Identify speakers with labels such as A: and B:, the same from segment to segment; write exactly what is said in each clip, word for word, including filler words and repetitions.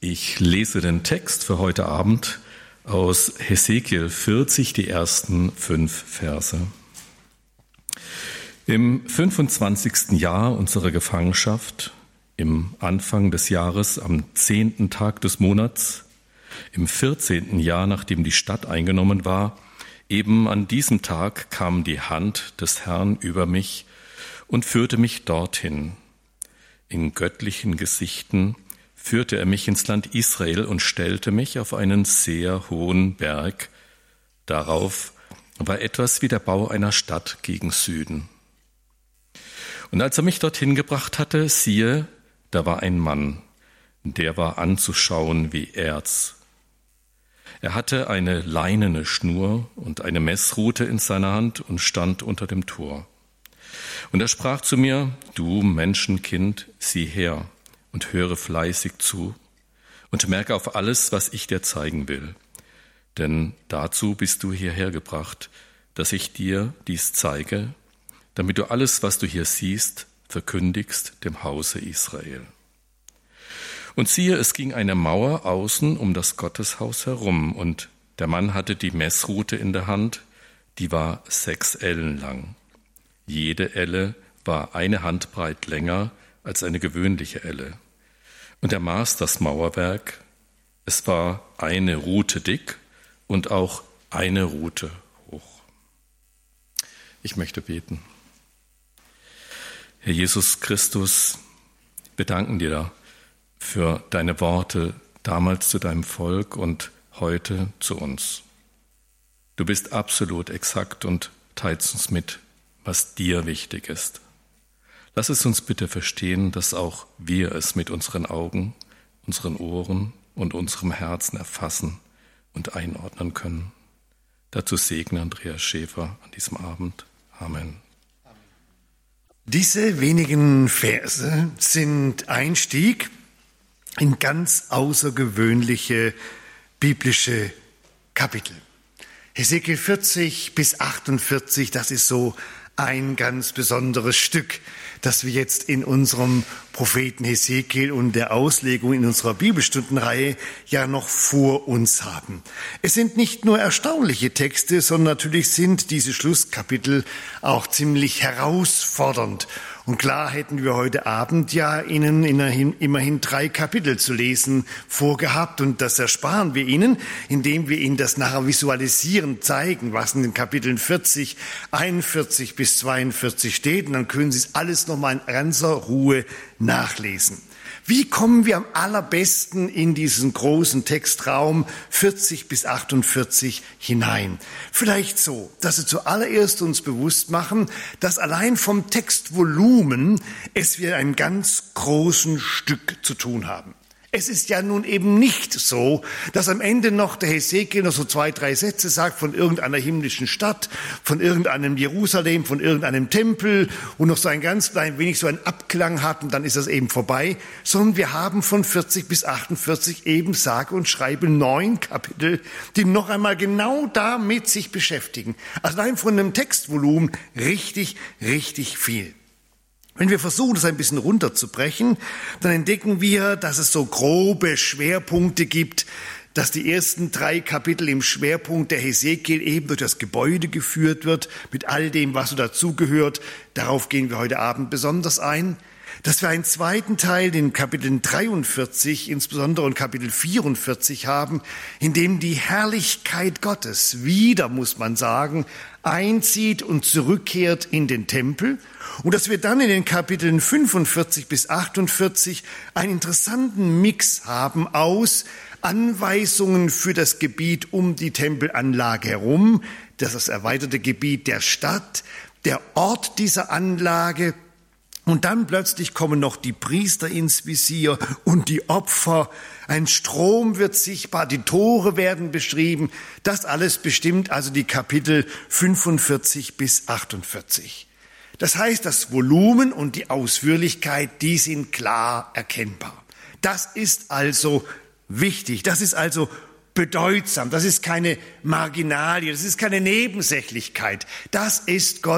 A: Ich lese den Text für heute Abend aus Hesekiel vierzig, die ersten fünf Verse. Im fünfundzwanzigsten Jahr unserer Gefangenschaft, im Anfang des Jahres, am zehnten Tag des Monats, im vierzehnten Jahr, nachdem die Stadt eingenommen war, eben an diesem Tag kam die Hand des Herrn über mich und führte mich dorthin. In göttlichen Gesichten führte er mich ins Land Israel und stellte mich auf einen sehr hohen Berg. Darauf war etwas wie der Bau einer Stadt gegen Süden. Und als er mich dorthin gebracht hatte, siehe, da war ein Mann, der war anzuschauen wie Erz. Er hatte eine leinene Schnur und eine Messrute in seiner Hand und stand unter dem Tor. Und er sprach zu mir: Du Menschenkind, sieh her und höre fleißig zu und merke auf alles, was ich dir zeigen will. Denn dazu bist du hierher gebracht, dass ich dir dies zeige, damit du alles, was du hier siehst, verkündigst dem Hause Israel. Und siehe, es ging eine Mauer außen um das Gotteshaus herum, und der Mann hatte die Messrute in der Hand, die war sechs Ellen lang. Jede Elle war eine Handbreit länger als eine gewöhnliche Elle. Und er maß das Mauerwerk. Es war eine Rute dick und auch eine Rute hoch. Ich möchte beten. Herr Jesus Christus, wir danken dir für deine Worte damals zu deinem Volk und heute zu uns. Du bist absolut exakt und teilst uns mit, was dir wichtig ist. Lass es uns bitte verstehen, dass auch wir es mit unseren Augen, unseren Ohren und unserem Herzen erfassen und einordnen können. Dazu segne Andreas Schäfer an diesem Abend. Amen.
B: Diese wenigen Verse sind Einstieg in ganz außergewöhnliche biblische Kapitel. Hesekiel vierzig bis achtundvierzig, das ist so ein ganz besonderes Stück, das wir jetzt in unserem Propheten Hesekiel und der Auslegung in unserer Bibelstundenreihe ja noch vor uns haben. Es sind nicht nur erstaunliche Texte, sondern natürlich sind diese Schlusskapitel auch ziemlich herausfordernd. Und klar hätten wir heute Abend ja Ihnen immerhin drei Kapitel zu lesen vorgehabt, und das ersparen wir Ihnen, indem wir Ihnen das nachher visualisieren, zeigen, was in den Kapiteln vierzig, einundvierzig bis zweiundvierzig steht, und dann können Sie es alles nochmal in ganzer Ruhe nachlesen. Wie kommen wir am allerbesten in diesen großen Textraum vierzig bis achtundvierzig hinein? Vielleicht so, dass wir zuallererst uns bewusst machen, dass allein vom Textvolumen es wir ein ganz großen Stück zu tun haben. Es ist ja nun eben nicht so, dass am Ende noch der Hesekiel noch so zwei, drei Sätze sagt von irgendeiner himmlischen Stadt, von irgendeinem Jerusalem, von irgendeinem Tempel und noch so ein ganz klein wenig so einen Abklang hat, und dann ist das eben vorbei, sondern wir haben von vierzig bis achtundvierzig eben sage und schreibe neun Kapitel, die noch einmal genau damit sich beschäftigen. Also allein von einem Textvolumen richtig, richtig viel. Wenn wir versuchen, das ein bisschen runterzubrechen, dann entdecken wir, dass es so grobe Schwerpunkte gibt, dass die ersten drei Kapitel im Schwerpunkt der Hesekiel eben durch das Gebäude geführt wird, mit all dem, was so dazugehört. Darauf gehen wir heute Abend besonders ein. Dass wir einen zweiten Teil, den Kapiteln dreiundvierzig, insbesondere und Kapitel vierundvierzig haben, in dem die Herrlichkeit Gottes wieder, muss man sagen, einzieht und zurückkehrt in den Tempel. Und dass wir dann in den Kapiteln fünfundvierzig bis achtundvierzig einen interessanten Mix haben aus Anweisungen für das Gebiet um die Tempelanlage herum, das erweiterte Gebiet der Stadt, der Ort dieser Anlage, und dann plötzlich kommen noch die Priester ins Visier und die Opfer. Ein Strom wird sichtbar, die Tore werden beschrieben. Das alles bestimmt also die Kapitel fünfundvierzig bis achtundvierzig. Das heißt, das Volumen und die Ausführlichkeit, die sind klar erkennbar. Das ist also wichtig, das ist also bedeutsam, das ist keine Marginalie, das ist keine Nebensächlichkeit. Das ist Gott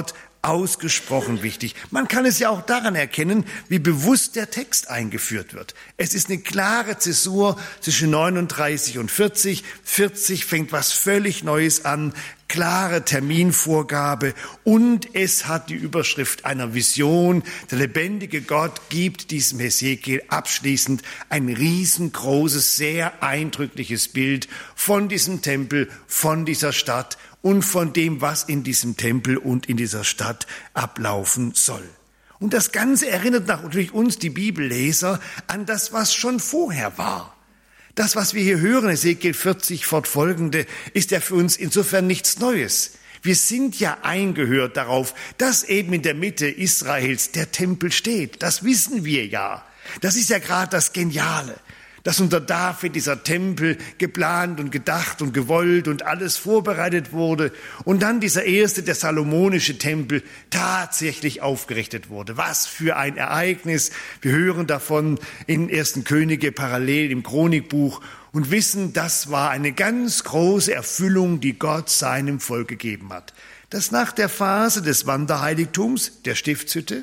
B: ausgesprochen wichtig. Man kann es ja auch daran erkennen, wie bewusst der Text eingeführt wird. Es ist eine klare Zäsur zwischen neununddreißig und vierzig. vierzig fängt was völlig Neues an, klare Terminvorgabe und es hat die Überschrift einer Vision. Der lebendige Gott gibt diesem Hesekiel abschließend ein riesengroßes, sehr eindrückliches Bild von diesem Tempel, von dieser Stadt und von dem, was in diesem Tempel und in dieser Stadt ablaufen soll. Und das Ganze erinnert natürlich uns, die Bibelleser, an das, was schon vorher war. Das, was wir hier hören, Hesekiel vierzig fortfolgende, ist ja für uns insofern nichts Neues. Wir sind ja eingehört darauf, dass eben in der Mitte Israels der Tempel steht. Das wissen wir ja. Das ist ja gerade das Geniale, dass unter David dieser Tempel geplant und gedacht und gewollt und alles vorbereitet wurde und dann dieser erste, der salomonische Tempel, tatsächlich aufgerichtet wurde. Was für ein Ereignis. Wir hören davon in ersten Könige parallel im Chronikbuch und wissen, das war eine ganz große Erfüllung, die Gott seinem Volk gegeben hat. Das nach der Phase des Wanderheiligtums, der Stiftshütte,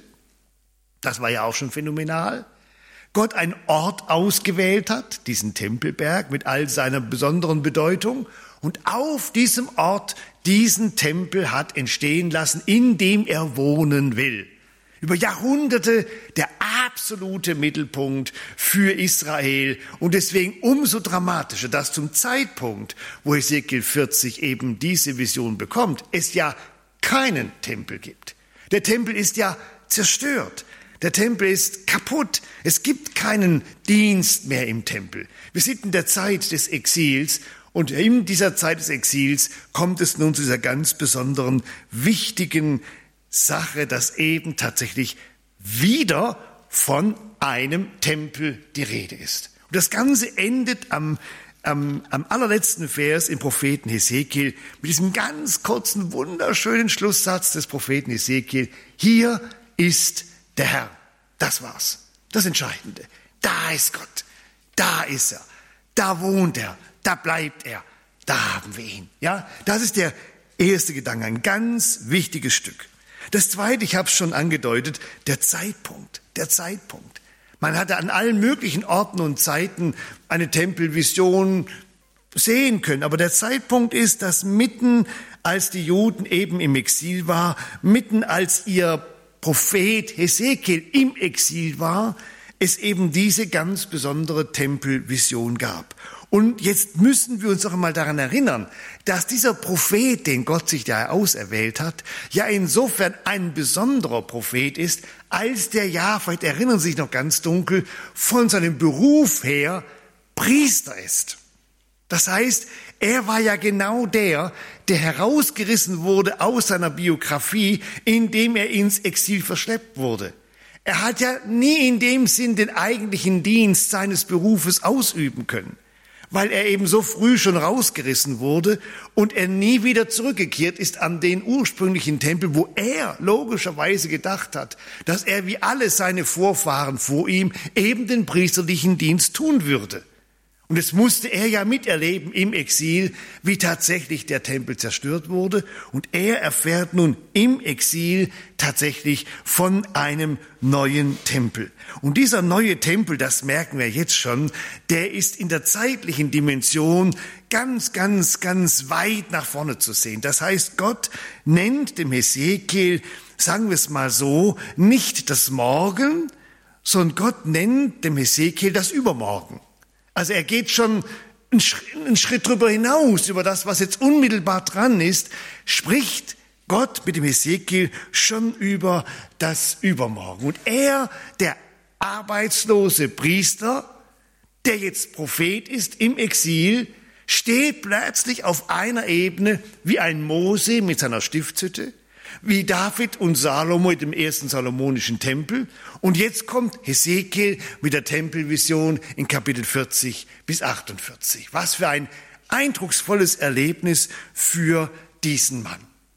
B: das war ja auch schon phänomenal, Gott einen Ort ausgewählt hat, diesen Tempelberg mit all seiner besonderen Bedeutung und auf diesem Ort diesen Tempel hat entstehen lassen, in dem er wohnen will. Über Jahrhunderte der absolute Mittelpunkt für Israel und deswegen umso dramatischer, dass zum Zeitpunkt, wo Hesekiel vierzig eben diese Vision bekommt, es ja keinen Tempel gibt. Der Tempel ist ja zerstört. Der Tempel ist kaputt. Es gibt keinen Dienst mehr im Tempel. Wir sind in der Zeit des Exils und in dieser Zeit des Exils kommt es nun zu dieser ganz besonderen, wichtigen Sache, dass eben tatsächlich wieder von einem Tempel die Rede ist. Und das Ganze endet am, am, am allerletzten Vers im Propheten Hesekiel mit diesem ganz kurzen, wunderschönen Schlusssatz des Propheten Hesekiel. Hier ist der Herr. Das war's. Das Entscheidende. Da ist Gott. Da ist er. Da wohnt er. Da bleibt er. Da haben wir ihn. Ja, das ist der erste Gedanke. Ein ganz wichtiges Stück. Das zweite, ich habe es schon angedeutet, der Zeitpunkt. Der Zeitpunkt. Man hatte an allen möglichen Orten und Zeiten eine Tempelvision sehen können. Aber der Zeitpunkt ist, dass mitten als die Juden eben im Exil war, mitten als ihr Prophet Hesekiel im Exil war, es eben diese ganz besondere Tempelvision gab. Und jetzt müssen wir uns auch einmal daran erinnern, dass dieser Prophet, den Gott sich da auserwählt hat, ja insofern ein besonderer Prophet ist, als der ja, vielleicht erinnern Sie sich noch ganz dunkel, von seinem Beruf her Priester ist. Das heißt, er war ja genau der, der herausgerissen wurde aus seiner Biografie, indem er ins Exil verschleppt wurde. Er hat ja nie in dem Sinn den eigentlichen Dienst seines Berufes ausüben können, weil er eben so früh schon rausgerissen wurde und er nie wieder zurückgekehrt ist an den ursprünglichen Tempel, wo er logischerweise gedacht hat, dass er wie alle seine Vorfahren vor ihm eben den priesterlichen Dienst tun würde. Und es musste er ja miterleben im Exil, wie tatsächlich der Tempel zerstört wurde. Und er erfährt nun im Exil tatsächlich von einem neuen Tempel. Und dieser neue Tempel, das merken wir jetzt schon, der ist in der zeitlichen Dimension ganz, ganz, ganz weit nach vorne zu sehen. Das heißt, Gott nennt dem Hesekiel, sagen wir es mal so, nicht das Morgen, sondern Gott nennt dem Hesekiel das Übermorgen. Also er geht schon einen Schritt, einen Schritt drüber hinaus, über das, was jetzt unmittelbar dran ist, spricht Gott mit dem Hesekiel schon über das Übermorgen. Und er, der arbeitslose Priester, der jetzt Prophet ist im Exil, steht plötzlich auf einer Ebene wie ein Mose mit seiner Stiftshütte, wie David und Salomo mit dem ersten salomonischen Tempel. Und jetzt kommt Hesekiel mit der Tempelvision in Kapitel vierzig bis achtundvierzig. Was für ein eindrucksvolles Erlebnis für diesen Mann.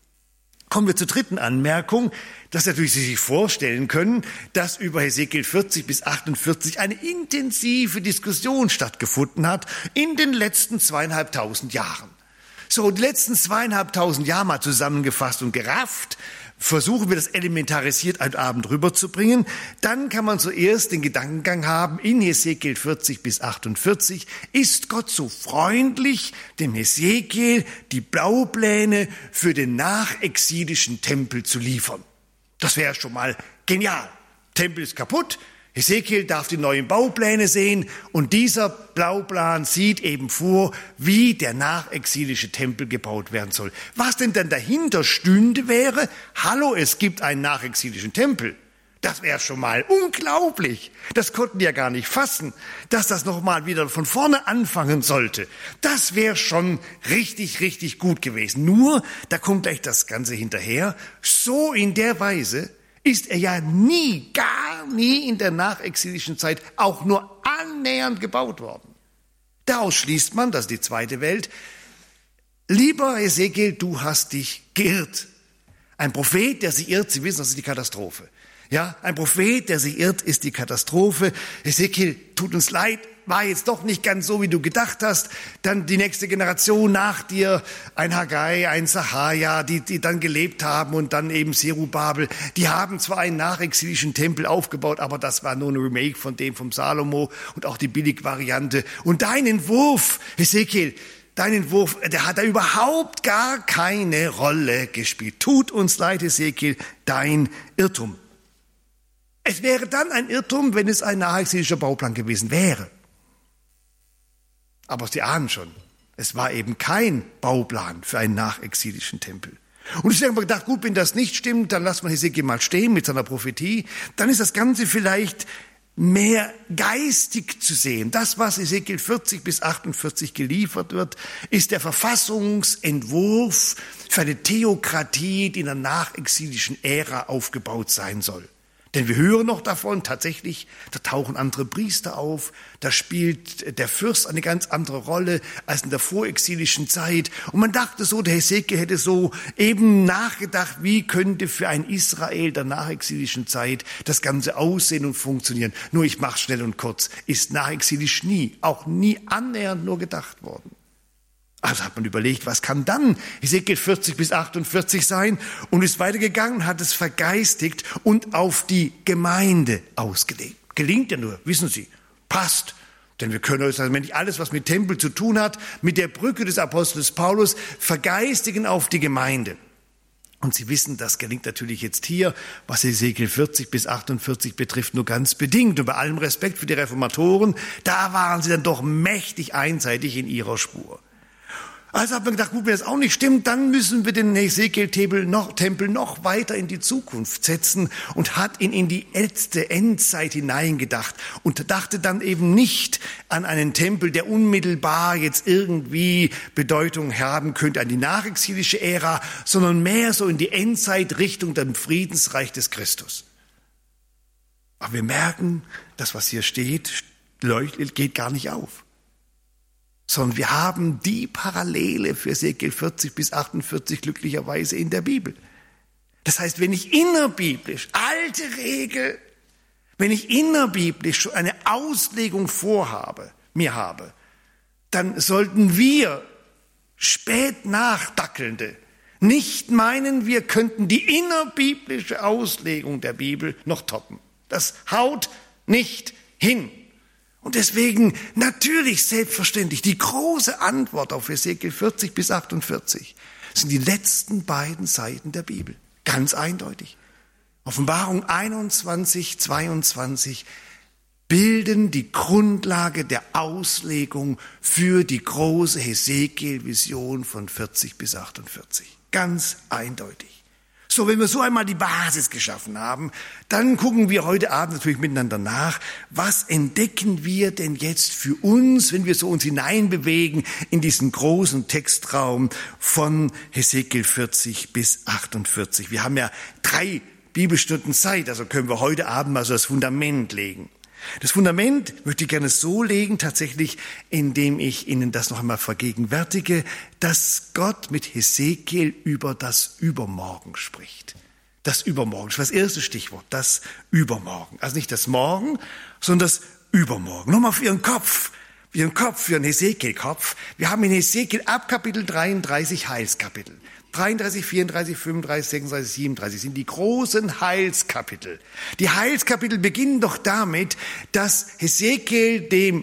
B: Kommen wir zur dritten Anmerkung, dass natürlich Sie sich vorstellen können, dass über Hesekiel vierzig bis achtundvierzig eine intensive Diskussion stattgefunden hat in den letzten zweieinhalbtausend Jahren. So, die letzten zweieinhalbtausend Jahre mal zusammengefasst und gerafft, versuchen wir das elementarisiert einen Abend rüberzubringen, dann kann man zuerst den Gedankengang haben, in Hesekiel vierzig bis achtundvierzig ist Gott so freundlich, dem Hesekiel die Baupläne für den nachexilischen Tempel zu liefern. Das wäre schon mal genial. Tempel ist kaputt, Hesekiel darf die neuen Baupläne sehen und dieser Bauplan sieht eben vor, wie der nachexilische Tempel gebaut werden soll. Was denn dann dahinter stünde wäre, hallo, es gibt einen nachexilischen Tempel. Das wäre schon mal unglaublich. Das konnten die ja gar nicht fassen, dass das nochmal wieder von vorne anfangen sollte. Das wäre schon richtig, richtig gut gewesen. Nur, da kommt gleich das Ganze hinterher, so in der Weise ist er ja nie, gar nie in der nachexilischen Zeit auch nur annähernd gebaut worden. Daraus schließt man, das ist die zweite Welt, lieber Hesekiel, du hast dich geirrt. Ein Prophet, der sich irrt, Sie wissen, das ist die Katastrophe. Ja, ein Prophet, der sich irrt, ist die Katastrophe. Hesekiel, tut uns leid, war jetzt doch nicht ganz so, wie du gedacht hast. Dann die nächste Generation nach dir, ein Haggai, ein Sahaja, die, die dann gelebt haben und dann eben Zerubabel. Die haben zwar einen nachexilischen Tempel aufgebaut, aber das war nur ein Remake von dem vom Salomo und auch die Billigvariante. Und dein Entwurf, Hesekiel, dein Entwurf, der hat da überhaupt gar keine Rolle gespielt. Tut uns leid, Hesekiel, dein Irrtum. Es wäre dann ein Irrtum, wenn es ein nachexilischer Bauplan gewesen wäre. Aber Sie ahnen schon, es war eben kein Bauplan für einen nachexilischen Tempel. Und ich habe mir gedacht, gut, wenn das nicht stimmt, dann lassen wir Hesekiel mal stehen mit seiner Prophetie. Dann ist das Ganze vielleicht mehr geistig zu sehen. Das, was Hesekiel vierzig bis achtundvierzig geliefert wird, ist der Verfassungsentwurf für eine Theokratie, die in der nachexilischen Ära aufgebaut sein soll. Denn wir hören noch davon, tatsächlich, da tauchen andere Priester auf, da spielt der Fürst eine ganz andere Rolle als in der vorexilischen Zeit. Und man dachte so, der Hesekiel hätte so eben nachgedacht, wie könnte für ein Israel der nachexilischen Zeit das Ganze aussehen und funktionieren. Nur ich mach's schnell und kurz, ist nachexilisch nie, auch nie annähernd nur gedacht worden. Also hat man überlegt, was kann dann Hesekiel vierzig bis achtundvierzig sein und ist weitergegangen, hat es vergeistigt und auf die Gemeinde ausgelegt. Gelingt ja nur, wissen Sie, passt. Denn wir können uns also nicht alles, was mit Tempel zu tun hat, mit der Brücke des Apostels Paulus vergeistigen auf die Gemeinde. Und Sie wissen, das gelingt natürlich jetzt hier, was Hesekiel vierzig bis achtundvierzig betrifft, nur ganz bedingt. Und bei allem Respekt für die Reformatoren, da waren sie dann doch mächtig einseitig in ihrer Spur. Also hat man gedacht, gut, wenn das auch nicht stimmt, dann müssen wir den Hesekiel-Tempel noch, Tempel noch weiter in die Zukunft setzen und hat ihn in die letzte Endzeit hineingedacht und dachte dann eben nicht an einen Tempel, der unmittelbar jetzt irgendwie Bedeutung haben könnte an die nachexilische Ära, sondern mehr so in die Endzeit Richtung dem Friedensreich des Christus. Aber wir merken, das, was hier steht, leuchtet, geht gar nicht auf. Sondern wir haben die Parallele für Hesekiel vierzig bis achtundvierzig glücklicherweise in der Bibel. Das heißt, wenn ich innerbiblisch, alte Regel, wenn ich innerbiblisch schon eine Auslegung vorhabe, mir habe, dann sollten wir spät Nachdackelnde nicht meinen, wir könnten die innerbiblische Auslegung der Bibel noch toppen. Das haut nicht hin. Und deswegen natürlich selbstverständlich die große Antwort auf Hesekiel vierzig bis achtundvierzig sind die letzten beiden Seiten der Bibel. Ganz eindeutig. Offenbarung einundzwanzig, zweiundzwanzig bilden die Grundlage der Auslegung für die große Hesekiel-Vision von vierzig bis achtundvierzig. Ganz eindeutig. So, wenn wir so einmal die Basis geschaffen haben, dann gucken wir heute Abend natürlich miteinander nach, was entdecken wir denn jetzt für uns, wenn wir so uns hineinbewegen in diesen großen Textraum von Hesekiel vierzig bis achtundvierzig. Wir haben ja drei Bibelstunden Zeit, also können wir heute Abend mal so das Fundament legen. Das Fundament möchte ich gerne so legen, tatsächlich, indem ich Ihnen das noch einmal vergegenwärtige, dass Gott mit Hesekiel über das Übermorgen spricht. Das Übermorgen, das ist das erste Stichwort, das Übermorgen. Also nicht das Morgen, sondern das Übermorgen. Nochmal für Ihren Kopf, für Ihren Kopf, für Ihren Hesekiel-Kopf. Wir haben in Hesekiel ab Kapitel dreiunddreißig Heilskapitel. dreiunddreißig, vierunddreißig, fünfunddreißig, sechsunddreißig, siebenunddreißig sind die großen Heilskapitel. Die Heilskapitel beginnen doch damit, dass Hesekiel dem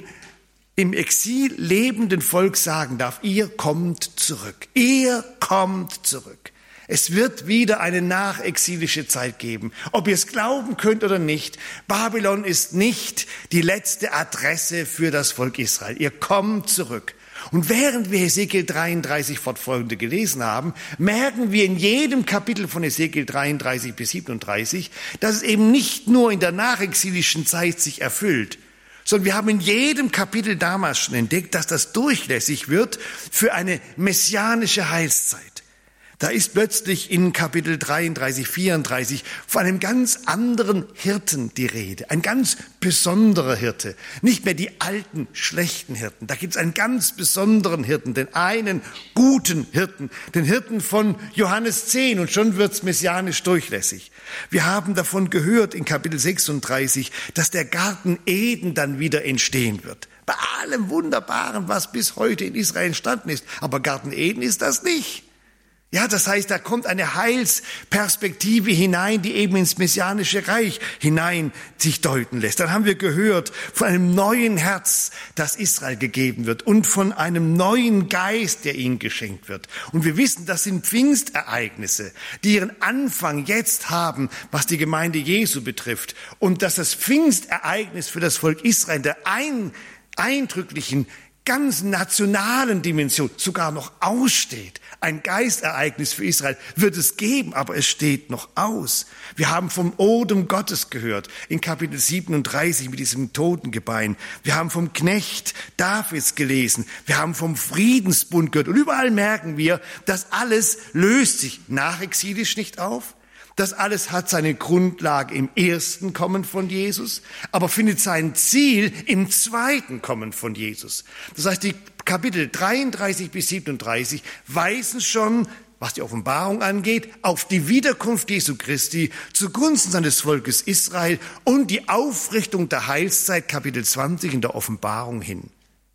B: im Exil lebenden Volk sagen darf, ihr kommt zurück, ihr kommt zurück. Es wird wieder eine nachexilische Zeit geben. Ob ihr es glauben könnt oder nicht, Babylon ist nicht die letzte Adresse für das Volk Israel. Ihr kommt zurück. Und während wir Hesekiel dreiunddreißig fortfolgende gelesen haben, merken wir in jedem Kapitel von Hesekiel dreiunddreißig bis siebenunddreißig, dass es eben nicht nur in der nachexilischen Zeit sich erfüllt, sondern wir haben in jedem Kapitel damals schon entdeckt, dass das durchlässig wird für eine messianische Heilszeit. Da ist plötzlich in Kapitel dreiunddreißig, vierunddreißig von einem ganz anderen Hirten die Rede. Ein ganz besonderer Hirte. Nicht mehr die alten, schlechten Hirten. Da gibt es einen ganz besonderen Hirten, den einen guten Hirten, den Hirten von Johannes zehn. Und schon wird es messianisch durchlässig. Wir haben davon gehört in Kapitel sechsunddreißig, dass der Garten Eden dann wieder entstehen wird. Bei allem Wunderbaren, was bis heute in Israel entstanden ist. Aber Garten Eden ist das nicht. Ja, das heißt, da kommt eine Heilsperspektive hinein, die eben ins messianische Reich hinein sich deuten lässt. Dann haben wir gehört von einem neuen Herz, das Israel gegeben wird und von einem neuen Geist, der ihnen geschenkt wird. Und wir wissen, das sind Pfingstereignisse, die ihren Anfang jetzt haben, was die Gemeinde Jesu betrifft. Und dass das Pfingstereignis für das Volk Israel in der ein, eindrücklichen ganz nationalen Dimension sogar noch aussteht. Ein Geistereignis für Israel wird es geben, aber es steht noch aus. Wir haben vom Odem Gottes gehört in Kapitel siebenunddreißig mit diesem Totengebein. Wir haben vom Knecht Davids gelesen. Wir haben vom Friedensbund gehört. Und überall merken wir, das alles löst sich nachexilisch nicht auf. Das alles hat seine Grundlage im ersten Kommen von Jesus, aber findet sein Ziel im zweiten Kommen von Jesus. Das heißt, die Kapitel dreiunddreißig bis siebenunddreißig weisen schon, was die Offenbarung angeht, auf die Wiederkunft Jesu Christi zugunsten seines Volkes Israel und die Aufrichtung der Heilszeit, Kapitel zwanzig in der Offenbarung hin.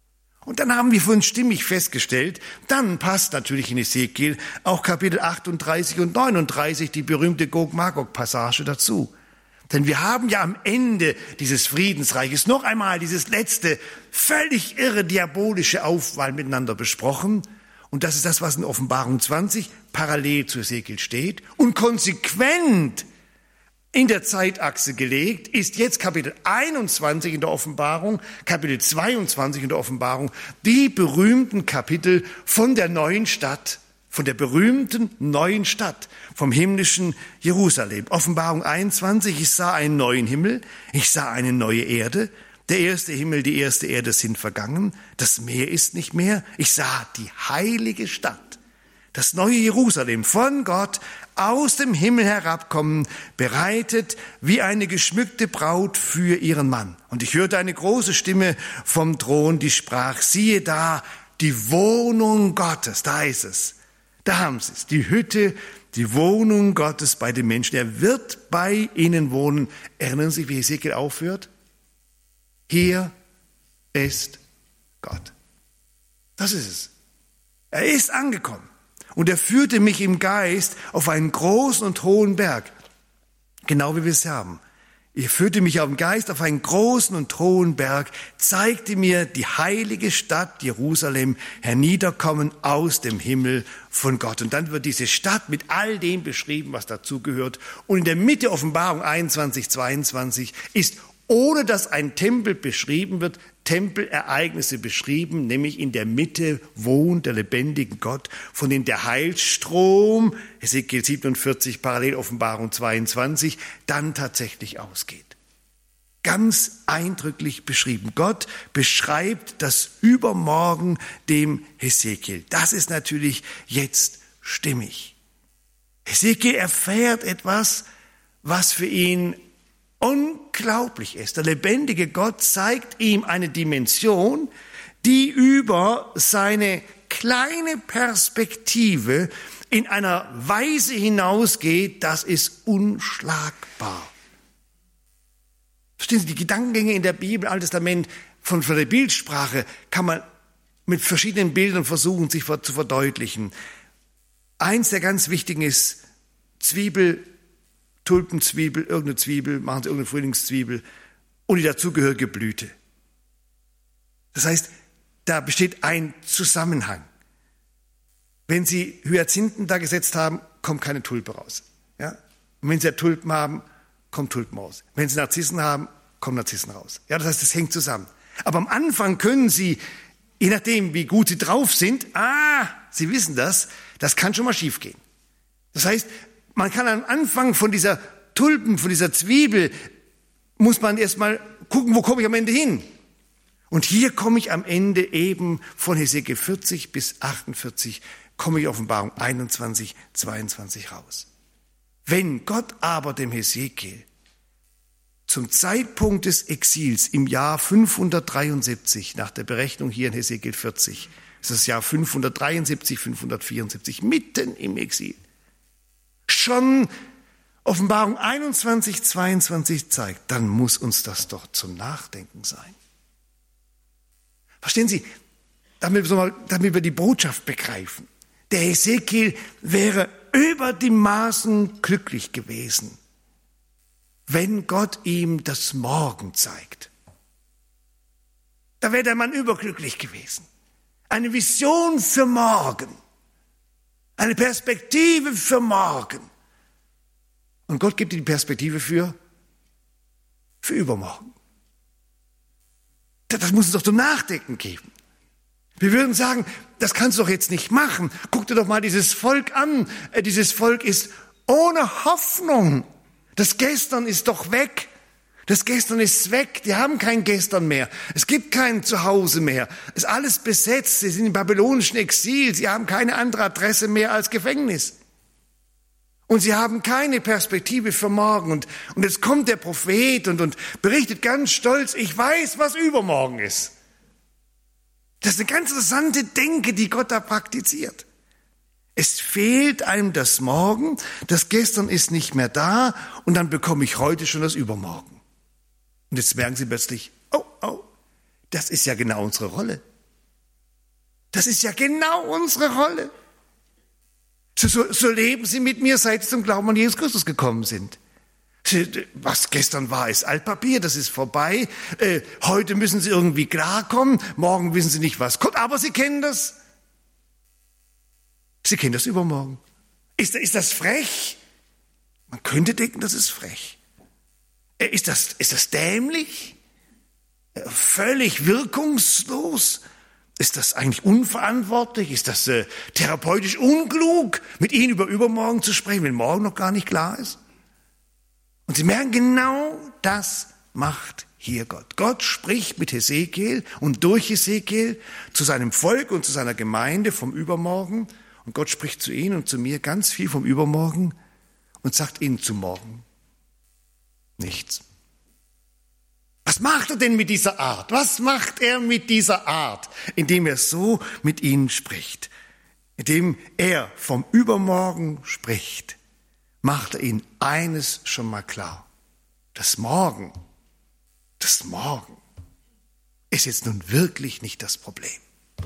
B: Und dann haben wir für uns stimmig festgestellt, dann passt natürlich in Hesekiel auch Kapitel achtunddreißig und neununddreißig, die berühmte Gog-Magog-Passage dazu. Denn wir haben ja am Ende dieses Friedensreiches noch einmal dieses letzte, völlig irre diabolische Aufwahl miteinander besprochen. Und das ist das, was in Offenbarung zwanzig parallel zu Hesekiel steht und konsequent in der Zeitachse gelegt, ist jetzt Kapitel einundzwanzig in der Offenbarung, Kapitel zweiundzwanzig in der Offenbarung, die berühmten Kapitel von der neuen Stadt, von der berühmten neuen Stadt, vom himmlischen Jerusalem. Offenbarung einundzwanzig, ich sah einen neuen Himmel, ich sah eine neue Erde, der erste Himmel, die erste Erde sind vergangen, das Meer ist nicht mehr, ich sah die heilige Stadt. Das neue Jerusalem von Gott aus dem Himmel herabkommen, bereitet wie eine geschmückte Braut für ihren Mann. Und ich hörte eine große Stimme vom Thron, die sprach, siehe da, die Wohnung Gottes, da ist es. Da haben sie es, die Hütte, die Wohnung Gottes bei den Menschen. Er wird bei ihnen wohnen. Erinnern Sie sich, wie Hesekiel aufhört? Hier ist Gott. Das ist es. Er ist angekommen. Und er führte mich im Geist auf einen großen und hohen Berg, genau wie wir es haben. Er führte mich auf dem Geist auf einen großen und hohen Berg, zeigte mir die heilige Stadt Jerusalem herniederkommen aus dem Himmel von Gott. Und dann wird diese Stadt mit all dem beschrieben, was dazugehört. Und in der Mitte Offenbarung einundzwanzig, zweiundzwanzig ist, ohne dass ein Tempel beschrieben wird, Tempelereignisse beschrieben, nämlich in der Mitte wohnt der lebendige Gott, von dem der Heilsstrom, Hesekiel siebenundvierzig, parallel Offenbarung zweiundzwanzig, dann tatsächlich ausgeht. Ganz eindrücklich beschrieben. Gott beschreibt das Übermorgen dem Hesekiel. Das ist natürlich jetzt stimmig. Hesekiel erfährt etwas, was für ihn unglaublich ist. Der lebendige Gott zeigt ihm eine Dimension, die über seine kleine Perspektive in einer Weise hinausgeht, das ist unschlagbar. Verstehen Sie, die Gedankengänge in der Bibel, Altes Testament, von, von der Bildsprache kann man mit verschiedenen Bildern versuchen, sich zu verdeutlichen. Eins der ganz wichtigen ist Zwiebel, Tulpenzwiebel, irgendeine Zwiebel, machen Sie irgendeine Frühlingszwiebel und die dazugehörige Blüte. Das heißt, da besteht ein Zusammenhang. Wenn Sie Hyazinthen da gesetzt haben, kommt keine Tulpe raus. Ja? Und wenn Sie Tulpen haben, kommt Tulpen raus. Wenn Sie Narzissen haben, kommen Narzissen raus. Ja, das heißt, das hängt zusammen. Aber am Anfang können Sie, je nachdem, wie gut Sie drauf sind, ah, Sie wissen das, das kann schon mal schief gehen. Das heißt, man kann am Anfang von dieser Tulpen, von dieser Zwiebel, muss man erstmal gucken, wo komme ich am Ende hin? Und hier komme ich am Ende eben von Hesekiel vierzig bis achtundvierzig, komme ich Offenbarung einundzwanzig, zweiundzwanzig raus. Wenn Gott aber dem Hesekiel zum Zeitpunkt des Exils im Jahr fünfhundertdreiundsiebzig, nach der Berechnung hier in Hesekiel vierzig, das ist das Jahr fünfhundertdreiundsiebzig, fünfhundertvierundsiebzig, mitten im Exil, schon Offenbarung einundzwanzig, zweiundzwanzig zeigt, dann muss uns das doch zum Nachdenken sein. Verstehen Sie, damit wir, damit wir die Botschaft begreifen. Der Hesekiel wäre über die Maßen glücklich gewesen, wenn Gott ihm das Morgen zeigt. Da wäre der Mann überglücklich gewesen. Eine Vision für morgen. Eine Perspektive für morgen. Und Gott gibt ihm die Perspektive für, für übermorgen. Das muss uns doch zum Nachdenken geben. Wir würden sagen, das kannst du doch jetzt nicht machen. Guck dir doch mal dieses Volk an. Dieses Volk ist ohne Hoffnung. Das Gestern ist doch weg. Das Gestern ist weg. Die haben kein Gestern mehr. Es gibt kein Zuhause mehr. Es ist alles besetzt. Sie sind im babylonischen Exil. Sie haben keine andere Adresse mehr als Gefängnis. Und sie haben keine Perspektive für morgen. Und, und jetzt kommt der Prophet und, und berichtet ganz stolz, ich weiß, was übermorgen ist. Das ist eine ganz interessante Denke, die Gott da praktiziert. Es fehlt einem das Morgen, das Gestern ist nicht mehr da und dann bekomme ich heute schon das Übermorgen. Und jetzt merken Sie plötzlich, oh, oh, das ist ja genau unsere Rolle. Das ist ja genau unsere Rolle. So, so, so leben Sie mit mir, seit Sie zum Glauben an Jesus Christus gekommen sind. Was gestern war, ist Altpapier, das ist vorbei. Äh, heute müssen Sie irgendwie klarkommen, morgen wissen Sie nicht, was kommt, aber Sie kennen das. Sie kennen das übermorgen. Ist, ist das frech? Man könnte denken, das ist frech. Äh, ist das, ist das dämlich? Äh, völlig wirkungslos? Ist das eigentlich unverantwortlich? Ist das äh, therapeutisch unklug, mit Ihnen über übermorgen zu sprechen, wenn morgen noch gar nicht klar ist? Und Sie merken, genau das macht hier Gott. Gott spricht mit Hesekiel und durch Hesekiel zu seinem Volk und zu seiner Gemeinde vom Übermorgen. Und Gott spricht zu Ihnen und zu mir ganz viel vom Übermorgen und sagt Ihnen zum Morgen nichts. Was macht er denn mit dieser Art? Was macht er mit dieser Art, indem er so mit ihnen spricht? Indem er vom Übermorgen spricht, macht er ihnen eines schon mal klar. Das Morgen, das Morgen ist jetzt nun wirklich nicht das Problem.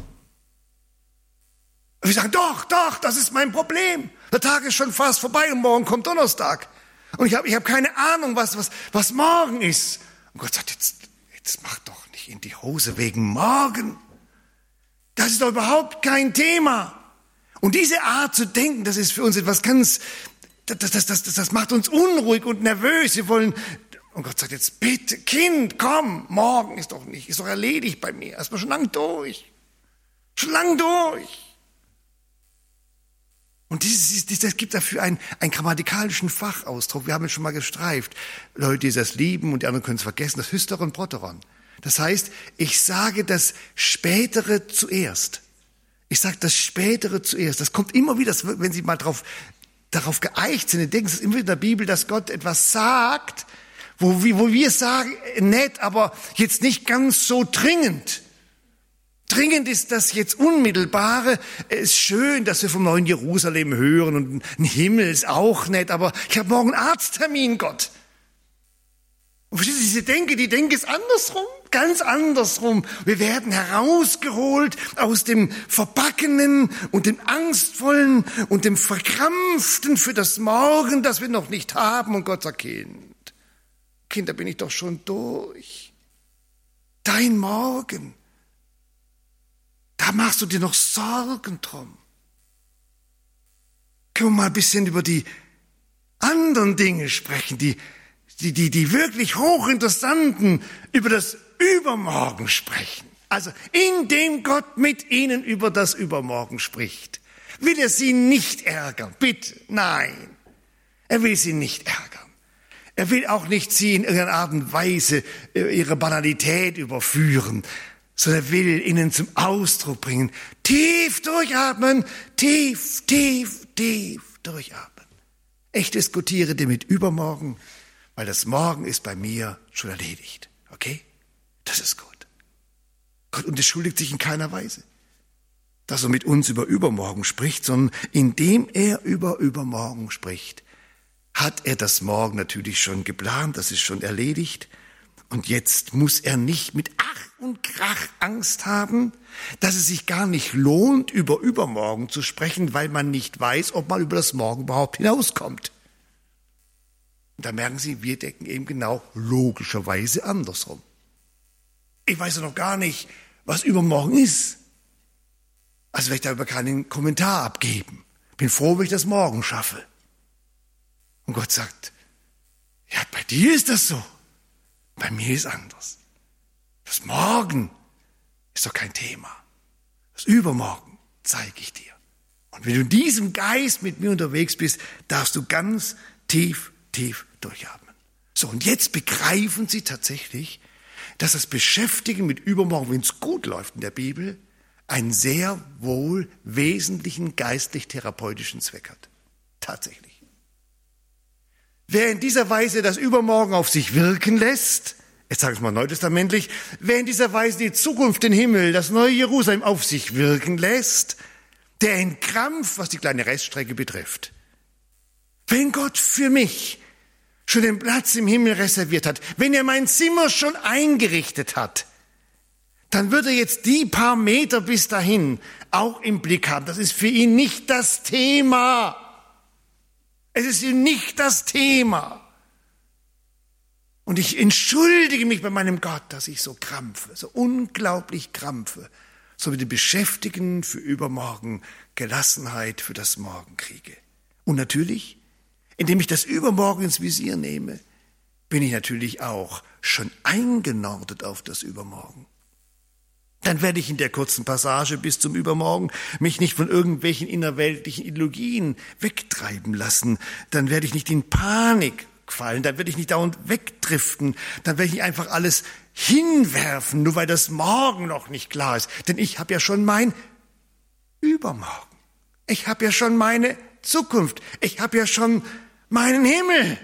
B: Und wir sagen, doch, doch, das ist mein Problem. Der Tag ist schon fast vorbei und morgen kommt Donnerstag. Und ich habe ich hab keine Ahnung, was, was, was morgen ist. Und Gott sagt, jetzt, jetzt mach doch nicht in die Hose wegen morgen. Das ist doch überhaupt kein Thema. Und diese Art zu denken, das ist für uns etwas ganz, das, das, das, das, das macht uns unruhig und nervös. Wir wollen, und Gott sagt jetzt, bitte, Kind, komm, morgen ist doch nicht, ist doch erledigt bei mir. Erstmal schon lang durch. Schon lang durch. Und dieses, das gibt dafür einen, einen grammatikalischen Fachausdruck. Wir haben es schon mal gestreift. Leute, die das lieben und die anderen können es vergessen, das Hysteron Proteron. Das heißt, ich sage das Spätere zuerst. Ich sage das Spätere zuerst. Das kommt immer wieder, wenn Sie mal drauf, darauf geeicht sind, denken Sie immer wieder in der Bibel, dass Gott etwas sagt, wo, wo wir sagen, nett, aber jetzt nicht ganz so dringend. Dringend ist das jetzt Unmittelbare. Es ist schön, dass wir vom neuen Jerusalem hören und ein Himmel ist auch nett, aber ich habe morgen einen Arzttermin, Gott. Und verstehst du, diese Denke, die Denke ist andersrum. ganz andersrum. Wir werden herausgeholt aus dem Verbackenen und dem Angstvollen und dem Verkrampften für das Morgen, das wir noch nicht haben. Und Gott sagt, Kind, Kind, da bin ich doch schon durch. Dein Morgen, da machst du dir noch Sorgen drum. Können wir mal ein bisschen über die anderen Dinge sprechen, die, die, die, die wirklich hochinteressanten, über das Übermorgen sprechen. Also indem Gott mit ihnen über das Übermorgen spricht, will er sie nicht ärgern. Bitte, nein. Er will sie nicht ärgern. Er will auch nicht sie in irgendeiner Art und Weise ihre Banalität überführen, sondern er will ihnen zum Ausdruck bringen, tief durchatmen, tief, tief, tief durchatmen. Ich diskutiere dir mit übermorgen, weil das Morgen ist bei mir schon erledigt. Okay? Das ist gut. Gott entschuldigt sich in keiner Weise, dass er mit uns über übermorgen spricht, sondern indem er über übermorgen spricht, hat er das Morgen natürlich schon geplant, das ist schon erledigt. Und jetzt muss er nicht mit Ach und Krach Angst haben, dass es sich gar nicht lohnt, über übermorgen zu sprechen, weil man nicht weiß, ob man über das Morgen überhaupt hinauskommt. Und da merken Sie, wir denken eben genau logischerweise andersrum. Ich weiß ja noch gar nicht, was übermorgen ist. Also werde ich darüber keinen Kommentar abgeben. Bin froh, wenn ich das morgen schaffe. Und Gott sagt, ja, bei dir ist das so. Bei mir ist anders. Das Morgen ist doch kein Thema. Das Übermorgen zeige ich dir. Und wenn du in diesem Geist mit mir unterwegs bist, darfst du ganz tief, tief durchatmen. So, und jetzt begreifen Sie tatsächlich, dass das Beschäftigen mit Übermorgen, wenn es gut läuft in der Bibel, einen sehr wohl wesentlichen geistlich-therapeutischen Zweck hat. Tatsächlich. Wer in dieser Weise das Übermorgen auf sich wirken lässt, jetzt sage ich es mal neutestamentlich, wer in dieser Weise die Zukunft, den Himmel, das neue Jerusalem auf sich wirken lässt, der entkrampft, was die kleine Reststrecke betrifft. Wenn Gott für mich schon den Platz im Himmel reserviert hat, wenn er mein Zimmer schon eingerichtet hat, dann wird er jetzt die paar Meter bis dahin auch im Blick haben. Das ist für ihn nicht das Thema. Es ist ihm nicht das Thema. Und ich entschuldige mich bei meinem Gott, dass ich so krampfe, so unglaublich krampfe, so mit dem Beschäftigen für übermorgen Gelassenheit für das Morgen kriege. Und natürlich, indem ich das Übermorgen ins Visier nehme, bin ich natürlich auch schon eingenordet auf das Übermorgen. Dann werde ich in der kurzen Passage bis zum Übermorgen mich nicht von irgendwelchen innerweltlichen Ideologien wegtreiben lassen. Dann werde ich nicht in Panik fallen, dann werde ich nicht dauernd wegdriften, dann werde ich nicht einfach alles hinwerfen, nur weil das Morgen noch nicht klar ist. Denn ich habe ja schon mein Übermorgen. Ich habe ja schon meine Zukunft. Ich habe ja schon meinen Himmel.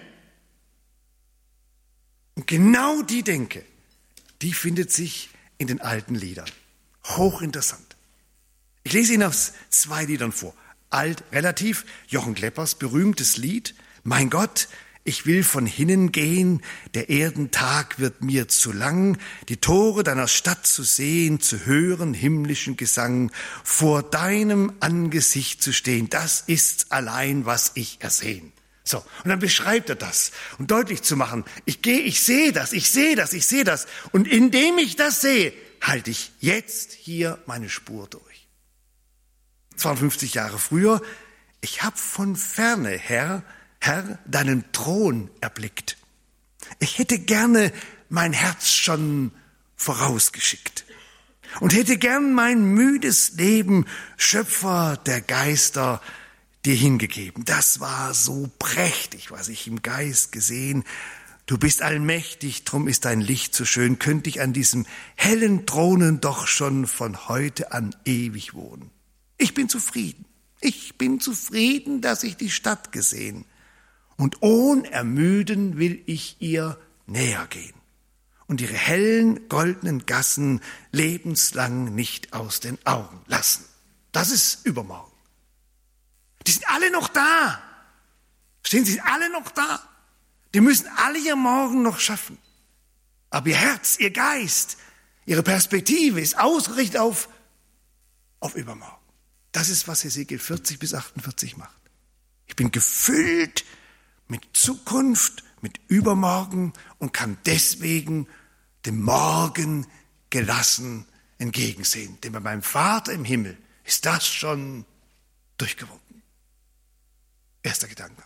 B: Und genau die Denke, die findet sich in den alten Liedern. Hochinteressant. Ich lese Ihnen aus zwei Liedern vor. Alt, relativ, Jochen Kleppers berühmtes Lied. Mein Gott, ich will von hinnen gehen, der Erdentag wird mir zu lang, die Tore deiner Stadt zu sehen, zu hören, himmlischen Gesang, vor deinem Angesicht zu stehen, das ist allein, was ich ersehn. So, und dann beschreibt er das, um deutlich zu machen, ich gehe, ich sehe das, ich sehe das, ich sehe das. Und indem ich das sehe, halte ich jetzt hier meine Spur durch. zweiundfünfzig Jahre früher, ich habe von ferne, Herr, Herr, deinen Thron erblickt. Ich hätte gerne mein Herz schon vorausgeschickt und hätte gern mein müdes Leben, Schöpfer der Geister, dir hingegeben. Das war so prächtig, was ich im Geist gesehen. Du bist allmächtig, drum ist dein Licht so schön. Könnte ich an diesem hellen Thronen doch schon von heute an ewig wohnen. Ich bin zufrieden. Ich bin zufrieden, dass ich die Stadt gesehen. Und ohne Ermüden will ich ihr näher gehen und ihre hellen, goldenen Gassen lebenslang nicht aus den Augen lassen. Das ist übermorgen. Die sind alle noch da. Verstehen Sie, die sind alle noch da. Die müssen alle ihr Morgen noch schaffen. Aber ihr Herz, ihr Geist, ihre Perspektive ist ausgerichtet auf, auf übermorgen. Das ist, was Hesekiel vierzig bis achtundvierzig macht. Ich bin gefüllt mit Zukunft, mit Übermorgen und kann deswegen dem Morgen gelassen entgegensehen. Denn bei meinem Vater im Himmel ist das schon durchgewunken. Erster Gedankengang.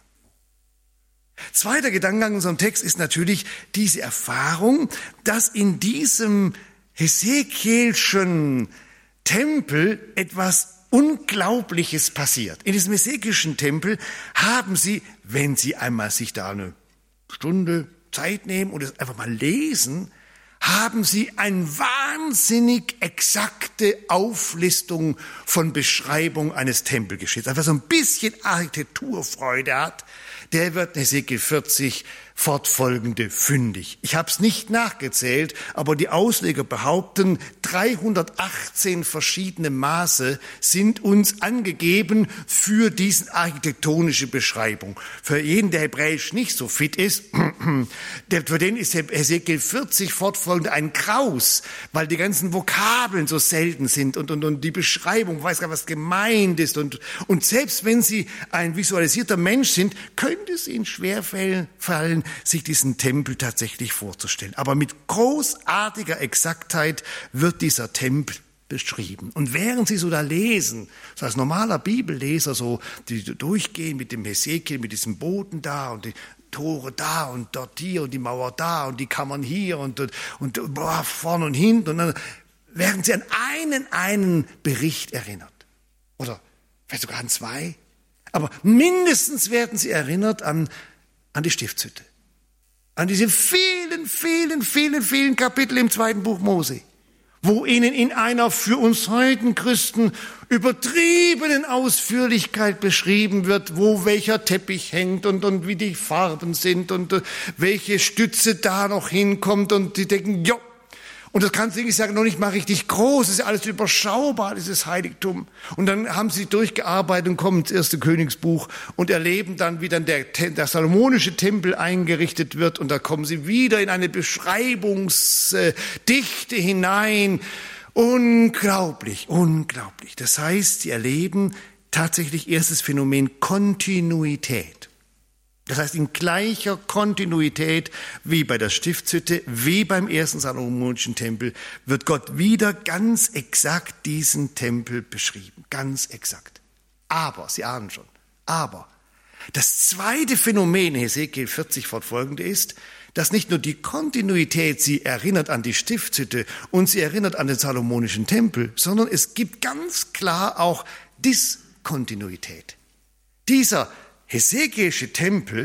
B: Zweiter Gedankengang in unserem Text ist natürlich diese Erfahrung, dass in diesem Hesekielschen Tempel etwas Unglaubliches passiert. In diesem hesekielschen Tempel haben sie, wenn sie einmal sich da eine Stunde Zeit nehmen und es einfach mal lesen, haben sie eine wahnsinnig exakte Auflistung von Beschreibung eines Tempelgeschehens. Wer so ein bisschen Architekturfreude hat, der wird in Hesekiel vierzig fortfolgende fündig. Ich habe es nicht nachgezählt, aber die Ausleger behaupten, dreihundertachtzehn verschiedene Maße sind uns angegeben für diese architektonische Beschreibung. Für jeden, der hebräisch nicht so fit ist, für den ist Hesekiel vierzig fortfolgende ein Graus, weil die ganzen Vokabeln so selten sind und, und, und die Beschreibung, weiß gar nicht, was gemeint ist. Und, und selbst wenn Sie ein visualisierter Mensch sind, könnte es Ihnen schwerfallen, sich diesen Tempel tatsächlich vorzustellen. Aber mit großartiger Exaktheit wird dieser Tempel beschrieben. Und während Sie so da lesen, so als normaler Bibelleser, so die durchgehen mit dem Hesekiel, mit diesem Boden da und die Tore da und dort hier und die Mauer da und die Kammern hier und, und, und boah, vorne und hinten, und dann werden Sie an einen, einen Bericht erinnert. Oder vielleicht sogar an zwei. Aber mindestens werden Sie erinnert an, an die Stiftshütte. An diese vielen, vielen, vielen, vielen Kapitel im zweiten Buch Mose, wo ihnen in einer für uns heutigen Christen übertriebenen Ausführlichkeit beschrieben wird, wo welcher Teppich hängt und, und wie die Farben sind und uh, welche Stütze da noch hinkommt, und die denken, jo. Und das kann ich sagen, noch nicht mal richtig groß, es ist alles überschaubar, dieses Heiligtum. Und dann haben sie durchgearbeitet und kommen ins erste Königsbuch und erleben dann, wie dann der, der salomonische Tempel eingerichtet wird. Und da kommen sie wieder in eine Beschreibungsdichte hinein. Unglaublich, unglaublich. Das heißt, sie erleben tatsächlich erstes Phänomen Kontinuität. Das heißt, in gleicher Kontinuität wie bei der Stiftshütte, wie beim ersten salomonischen Tempel, wird Gott wieder ganz exakt diesen Tempel beschrieben. Ganz exakt. Aber, Sie ahnen schon, aber das zweite Phänomen Hesekiel vierzig fortfolgende ist, dass nicht nur die Kontinuität sie erinnert an die Stiftshütte und sie erinnert an den salomonischen Tempel, sondern es gibt ganz klar auch Diskontinuität. Dieser Hesekielsche Tempel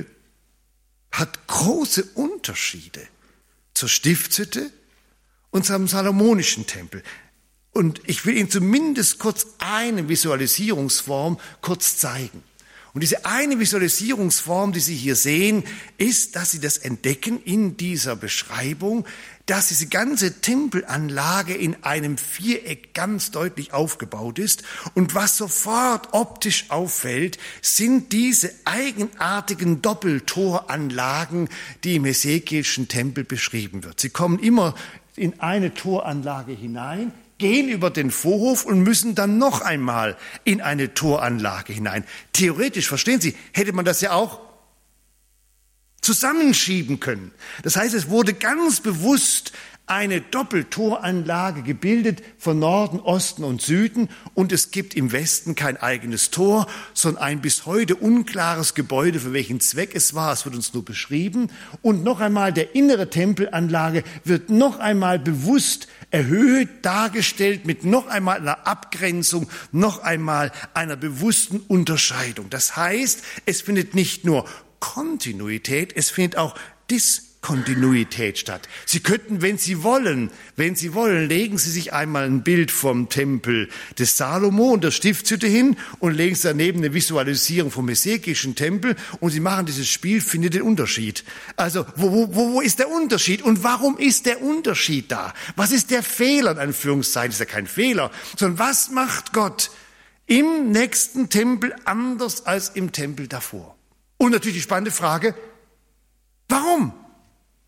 B: hat große Unterschiede zur Stiftshütte und zum salomonischen Tempel. Und ich will Ihnen zumindest kurz eine Visualisierungsform kurz zeigen. Und diese eine Visualisierungsform, die Sie hier sehen, ist, dass Sie das entdecken in dieser Beschreibung, dass diese ganze Tempelanlage in einem Viereck ganz deutlich aufgebaut ist. Und was sofort optisch auffällt, sind diese eigenartigen Doppeltoranlagen, die im Hesekielschen Tempel beschrieben wird. Sie kommen immer in eine Toranlage hinein, gehen über den Vorhof und müssen dann noch einmal in eine Toranlage hinein. Theoretisch, verstehen Sie, hätte man das ja auch zusammenschieben können. Das heißt, es wurde ganz bewusst eine Doppeltoranlage gebildet von Norden, Osten und Süden, und es gibt im Westen kein eigenes Tor, sondern ein bis heute unklares Gebäude, für welchen Zweck es war. Es wird uns nur beschrieben. Und noch einmal, der innere Tempelanlage wird noch einmal bewusst erhöht dargestellt mit noch einmal einer Abgrenzung, noch einmal einer bewussten Unterscheidung. Das heißt, es findet nicht nur Kontinuität, es findet auch Diskontinuität statt. Sie könnten, wenn Sie wollen, wenn Sie wollen, legen Sie sich einmal ein Bild vom Tempel des Salomo und der Stiftshütte hin und legen Sie daneben eine Visualisierung vom Hesekielschen Tempel und Sie machen dieses Spiel, findet den Unterschied. Also, wo, wo, wo ist der Unterschied und warum ist der Unterschied da? Was ist der Fehler, in Anführungszeichen? Das ist ja kein Fehler, sondern was macht Gott im nächsten Tempel anders als im Tempel davor? Und natürlich die spannende Frage, warum?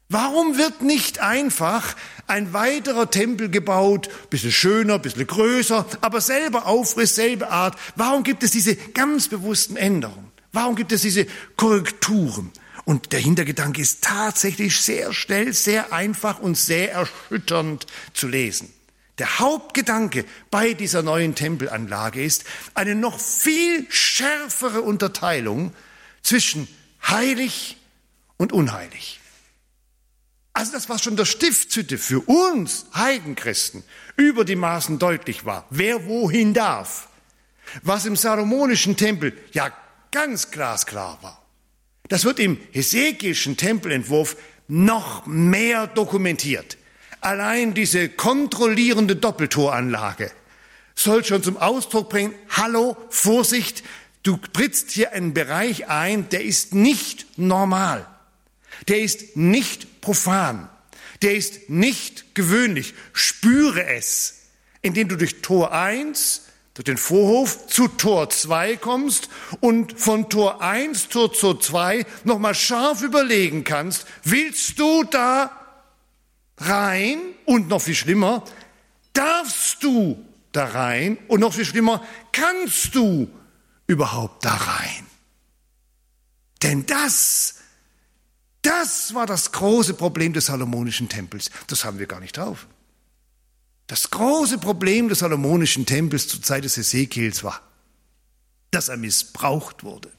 B: Warum wird nicht einfach ein weiterer Tempel gebaut, bisschen schöner, bisschen größer, aber selber Aufriss, selbe Art? Warum gibt es diese ganz bewussten Änderungen? Warum gibt es diese Korrekturen? Und der Hintergedanke ist tatsächlich sehr schnell, sehr einfach und sehr erschütternd zu lesen. Der Hauptgedanke bei dieser neuen Tempelanlage ist eine noch viel schärfere Unterteilung zwischen heilig und unheilig. Also das, was schon der Stiftshütte für uns Heidenchristen über die Maßen deutlich war, wer wohin darf, was im salomonischen Tempel ja ganz glasklar war, das wird im hesekielschen Tempelentwurf noch mehr dokumentiert. Allein diese kontrollierende Doppeltoranlage soll schon zum Ausdruck bringen, hallo, Vorsicht, du trittst hier einen Bereich ein, der ist nicht normal. Der ist nicht profan, der ist nicht gewöhnlich. Spüre es, indem du durch Tor eins, durch den Vorhof, zu Tor zwei kommst und von Tor eins zu Tor zwei nochmal scharf überlegen kannst, willst du da rein und noch viel schlimmer, darfst du da rein und noch viel schlimmer, kannst du überhaupt da rein? Denn das Das war das große Problem des salomonischen Tempels. Das haben wir gar nicht drauf. Das große Problem des salomonischen Tempels zur Zeit des Hesekiels war, dass er missbraucht wurde.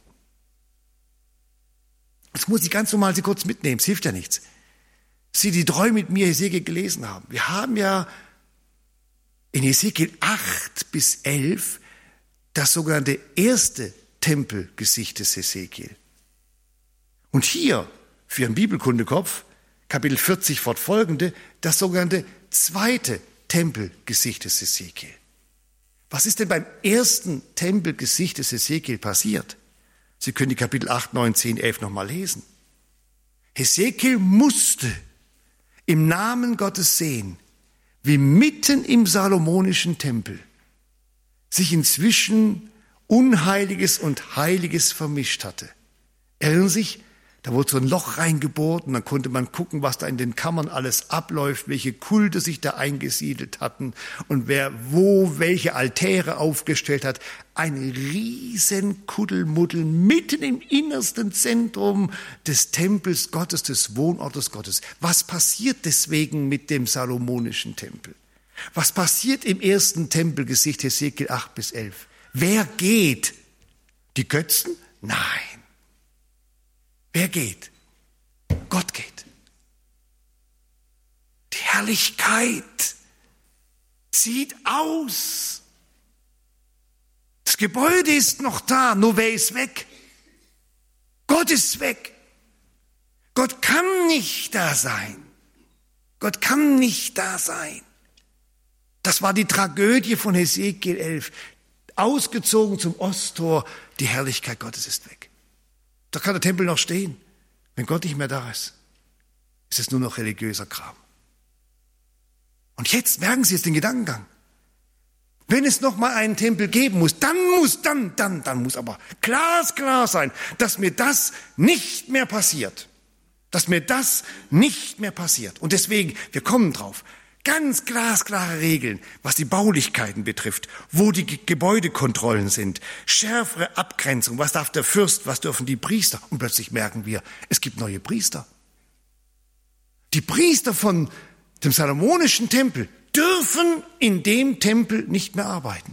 B: Jetzt muss ich ganz normal Sie kurz mitnehmen, es hilft ja nichts. Sie, die treu mit mir Hesekiel gelesen haben. Wir haben ja in Hesekiel acht bis elf das sogenannte erste Tempelgesicht des Hesekiel. Und hier für Ihren Bibelkundekopf, Kapitel vierzig fortfolgende, das sogenannte zweite Tempelgesicht des Hesekiel. Was ist denn beim ersten Tempelgesicht des Hesekiel passiert? Sie können die Kapitel acht, neun, zehn, elf nochmal lesen. Hesekiel musste im Namen Gottes sehen, wie mitten im salomonischen Tempel sich inzwischen Unheiliges und Heiliges vermischt hatte. Erinnern Sie sich? Da wurde so ein Loch reingebohrt und dann konnte man gucken, was da in den Kammern alles abläuft, welche Kulte sich da eingesiedelt hatten und wer wo welche Altäre aufgestellt hat. Ein riesen Kuddelmuddel mitten im innersten Zentrum des Tempels Gottes, des Wohnortes Gottes. Was passiert deswegen mit dem salomonischen Tempel? Was passiert im ersten Tempelgesicht Hesekiel acht bis elf? Wer geht? Die Götzen? Nein. Wer geht? Gott geht. Die Herrlichkeit zieht aus. Das Gebäude ist noch da, nur wer ist weg? Gott ist weg. Gott kann nicht da sein. Gott kann nicht da sein. Das war die Tragödie von Hesekiel elf. Ausgezogen zum Osttor, die Herrlichkeit Gottes ist weg. Da kann der Tempel noch stehen. Wenn Gott nicht mehr da ist, ist es nur noch religiöser Kram. Und jetzt merken Sie jetzt den Gedankengang. Wenn es noch mal einen Tempel geben muss, dann muss, dann, dann, dann muss aber glasklar sein, dass mir das nicht mehr passiert. Dass mir das nicht mehr passiert. Und deswegen, wir kommen drauf, ganz glasklare Regeln, was die Baulichkeiten betrifft, wo die Ge- Gebäudekontrollen sind, schärfere Abgrenzung, was darf der Fürst, was dürfen die Priester. Und plötzlich merken wir, es gibt neue Priester. Die Priester von dem salomonischen Tempel dürfen in dem Tempel nicht mehr arbeiten.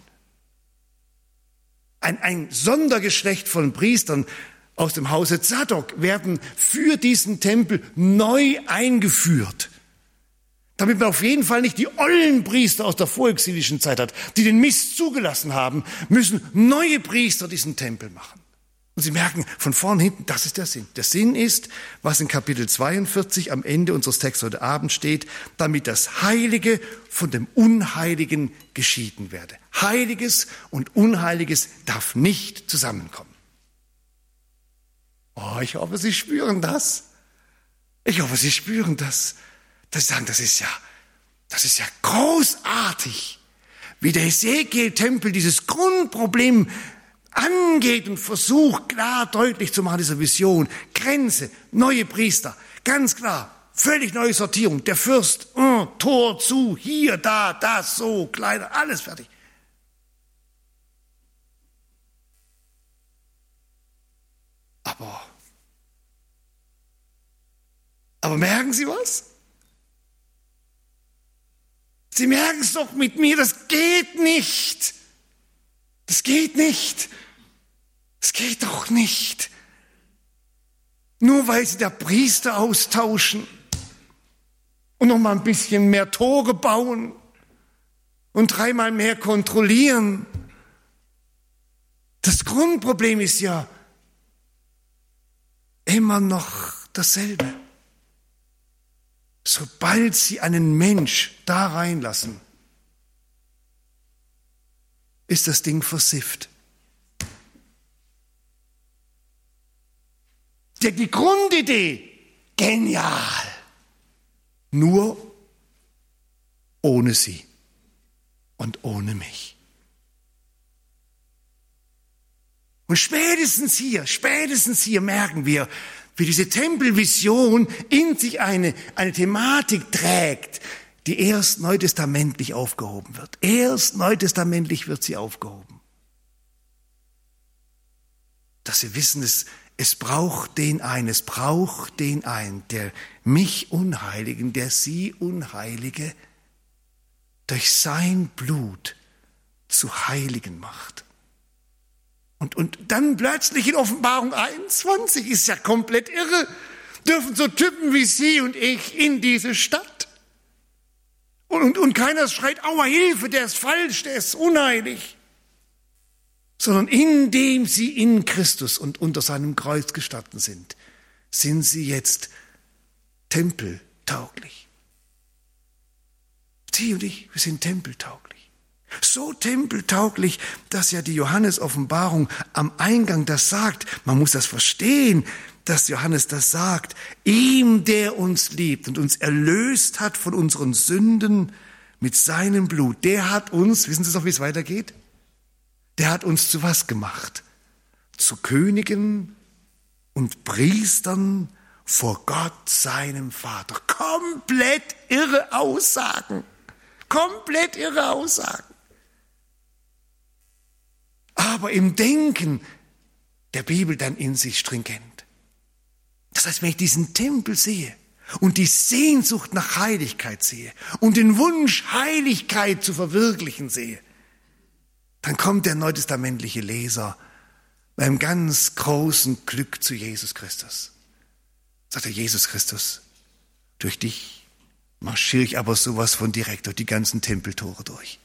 B: Ein, ein Sondergeschlecht von Priestern aus dem Hause Zadok werden für diesen Tempel neu eingeführt, damit man auf jeden Fall nicht die ollen Priester aus der vorexilischen Zeit hat, die den Mist zugelassen haben, müssen neue Priester diesen Tempel machen. Und Sie merken, von vorn hinten, das ist der Sinn. Der Sinn ist, was in Kapitel zweiundvierzig am Ende unseres Textes heute Abend steht, damit das Heilige von dem Unheiligen geschieden werde. Heiliges und Unheiliges darf nicht zusammenkommen. Oh, ich hoffe, Sie spüren das. Ich hoffe, Sie spüren das. Dass Sie sagen, das ist ja, das ist ja großartig, wie der Hesekiel-Tempel dieses Grundproblem angeht und versucht, klar deutlich zu machen, dieser Vision. Grenze, neue Priester, ganz klar. völlig neue Sortierung. Der Fürst, oh, Tor zu, hier, da, das, so, Kleider, alles fertig. Aber, aber merken Sie was? Sie merken es doch mit mir, das geht nicht. Das geht nicht. Das geht doch nicht. Nur weil Sie der Priester austauschen und noch mal ein bisschen mehr Tore bauen und dreimal mehr kontrollieren. Das Grundproblem ist ja immer noch dasselbe. Sobald Sie einen Mensch da reinlassen, ist das Ding versifft. Die Grundidee, genial. Nur ohne Sie und ohne mich. Und spätestens hier, spätestens hier merken wir, wie diese Tempelvision in sich eine, eine Thematik trägt, die erst neutestamentlich aufgehoben wird. Erst neutestamentlich wird sie aufgehoben. Dass Sie wissen, es, es braucht den einen, es braucht den einen, der mich Unheiligen, der Sie Unheilige durch sein Blut zu Heiligen macht. Und, und dann plötzlich in Offenbarung einundzwanzig, ist ja komplett irre, dürfen so Typen wie Sie und ich in diese Stadt. Und, und, und keiner schreit, aua, Hilfe, der ist falsch, der ist unheilig. Sondern indem Sie in Christus und unter seinem Kreuz gestanden sind, sind Sie jetzt tempeltauglich. Sie und ich, wir sind tempeltauglich. So tempeltauglich, dass ja die Johannes-Offenbarung am Eingang das sagt. Man muss das verstehen, dass Johannes das sagt. Ihm, der uns liebt und uns erlöst hat von unseren Sünden mit seinem Blut, der hat uns, wissen Sie doch, wie es weitergeht? Der hat uns zu was gemacht? Zu Königen und Priestern vor Gott, seinem Vater. Komplett irre Aussagen. Komplett irre Aussagen. Aber im Denken der Bibel dann in sich stringent. Das heißt, wenn ich diesen Tempel sehe und die Sehnsucht nach Heiligkeit sehe und den Wunsch, Heiligkeit zu verwirklichen sehe, dann kommt der neutestamentliche Leser beim ganz großen Glück zu Jesus Christus. Sagt er, Jesus Christus, durch dich marschiere ich aber sowas von direkt durch die ganzen Tempeltore durch.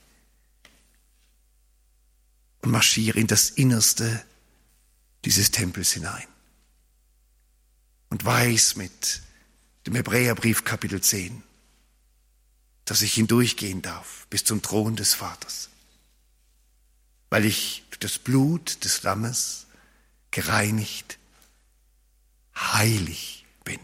B: Und marschiere in das Innerste dieses Tempels hinein. Und weiß mit dem Hebräerbrief Kapitel zehn, dass ich hindurchgehen darf bis zum Thron des Vaters. Weil ich durch das Blut des Lammes gereinigt, heilig bin.